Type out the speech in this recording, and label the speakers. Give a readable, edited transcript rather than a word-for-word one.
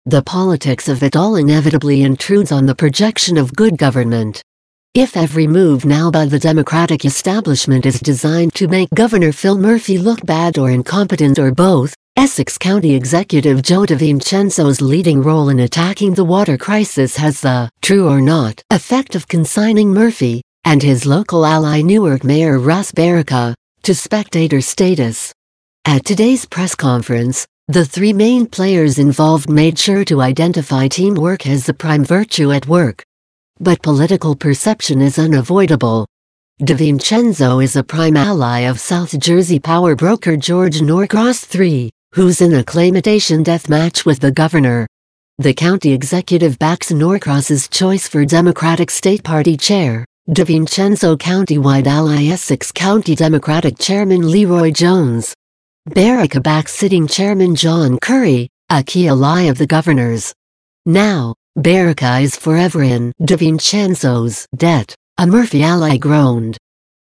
Speaker 1: The politics of it all inevitably intrudes on the projection of good government. If every move now by the Democratic establishment is designed to make Governor Phil Murphy look bad or incompetent or both, Essex County Executive Joe DeVincenzo's leading role in attacking the water crisis has the, true or not, effect of consigning Murphy, and his local ally Newark Mayor Ross Barraca, to spectator status. At today's press conference, the three main players involved made sure to identify teamwork as the prime virtue at work. But political perception is unavoidable. DeVincenzo is a prime ally of South Jersey power broker George Norcross III, who's in a claim-imitation death match with the governor. The county executive backs Norcross's choice for Democratic State Party chair, DeVincenzo county-wide ally Essex County Democratic Chairman Leroy Jones. Barraca backs sitting Chairman John Curry, a key ally of the governor's. Now, Barraca is forever in DeVincenzo's debt, a Murphy ally groaned.